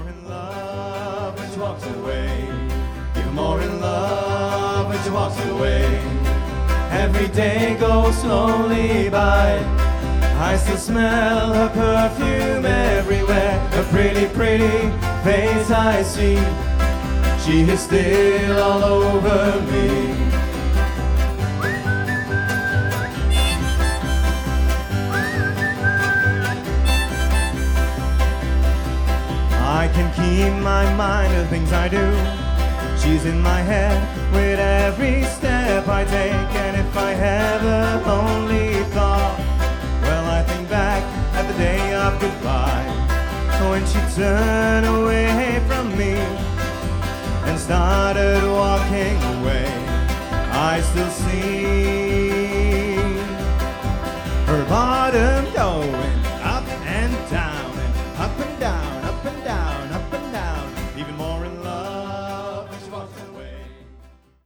more in love when she walks away. Even more in love when she walks away. Every day goes slowly by. I still smell her perfume everywhere. Her pretty, pretty face I see. She is still all over me. I can keep my mind to things I do. She's in my head with every step I take. And if I ever only thought, well, I think back at the day of goodbye, when she turned away from me and started walking away. I still see her bottom going up and down and up and down.